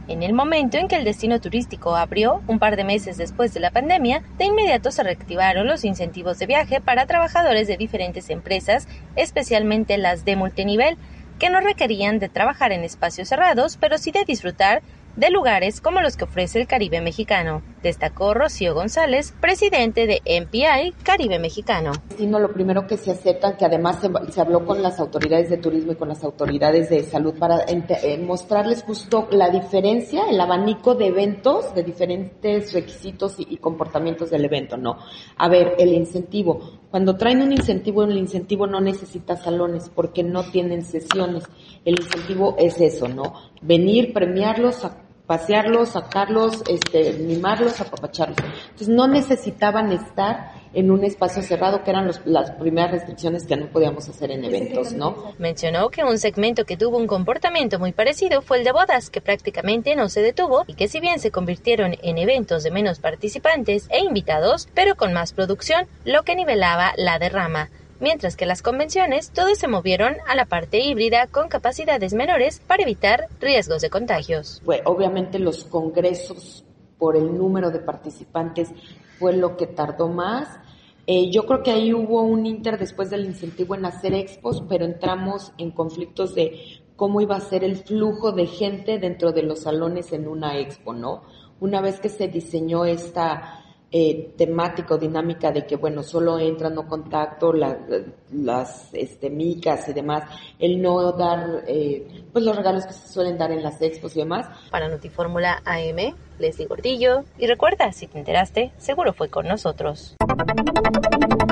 En el momento en que el destino turístico abrió, un par de meses después de la pandemia, de inmediato se reactivaron los incentivos de viaje para trabajadores de diferentes empresas, especialmente las de multinivel, que no requerían de trabajar en espacios cerrados, pero sí de disfrutar de lugares como los que ofrece el Caribe mexicano, destacó Rocío González, presidente de MPI Caribe Mexicano. Lo primero que se acepta, que además se habló con las autoridades de turismo y con las autoridades de salud para mostrarles justo la diferencia, el abanico de eventos, de diferentes requisitos y comportamientos del evento, ¿no? A ver, el incentivo. Cuando traen un incentivo, el incentivo no necesita salones porque no tienen sesiones. El incentivo es eso, ¿no? Venir, premiarlos, pasearlos, sacarlos, mimarlos, apapacharlos. Entonces no necesitaban estar en un espacio cerrado, que eran las primeras restricciones que no podíamos hacer en eventos, ¿no? Mencionó que un segmento que tuvo un comportamiento muy parecido fue el de bodas, que prácticamente no se detuvo y que si bien se convirtieron en eventos de menos participantes e invitados, pero con más producción, lo que nivelaba la derrama. Mientras que las convenciones todos se movieron a la parte híbrida con capacidades menores para evitar riesgos de contagios. Pues, obviamente los congresos, por el número de participantes, fue lo que tardó más. Yo creo que ahí hubo un inter después del incentivo en hacer expos, pero entramos en conflictos de cómo iba a ser el flujo de gente dentro de los salones en una expo, ¿no? Una vez que se diseñó esta temática o dinámica de que, bueno, solo entran, no contacto, las micas y demás, el no dar, pues los regalos que se suelen dar en las expos y demás. Para Notifórmula AM, Leslie Gordillo, y recuerda, si te enteraste, seguro fue con nosotros.